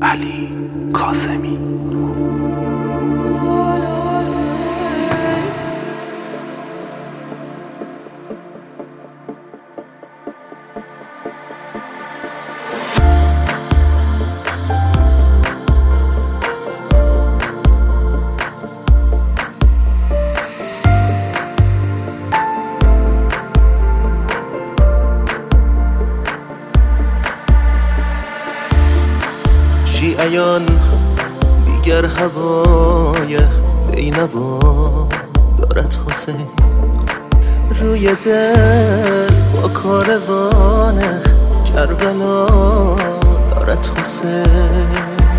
علی کاظمی. شیعیان دیگر هوای بینوا دارد حسین، روی دل با کاروان کربلا دارد حسین،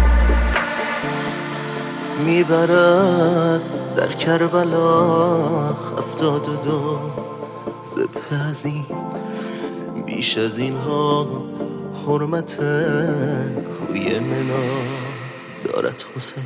میبرد در کربلا 72 ذبح عظیم. بیش از اینها حرمت کوی منا دارد حسین.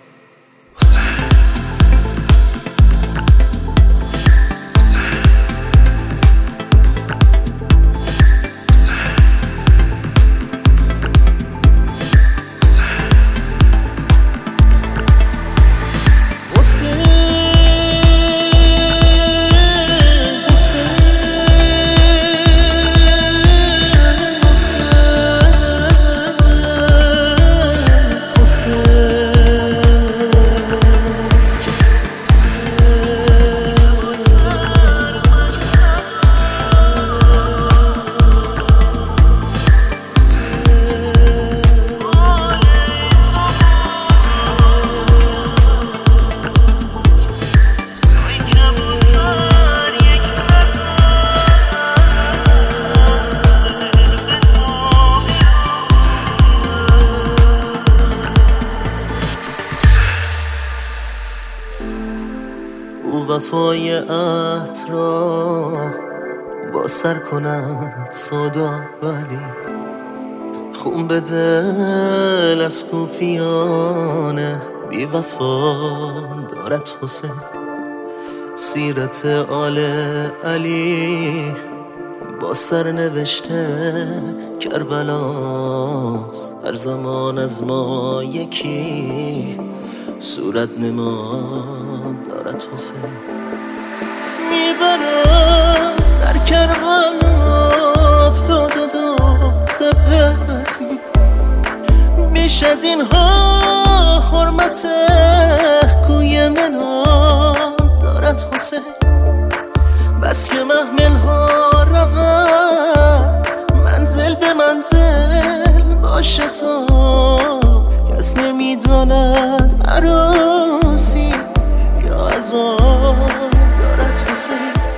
او وفای عهد را با سر کند سودا، ولی خون به دل از کوفیان بی وفا دارد حسین. سیرت آل علی با سر نوشته کربلاست، هر زمان از ما یکی صورت نما دارد حسین. میبرد در کربلا 72 ذبح عظیم. بیش از اینها حرمت کوی منا دارد حسین. بس که محمل ها رود منزل به منزل باشه، تا کس نمیداند عروسی یا عذاب دارد حسین.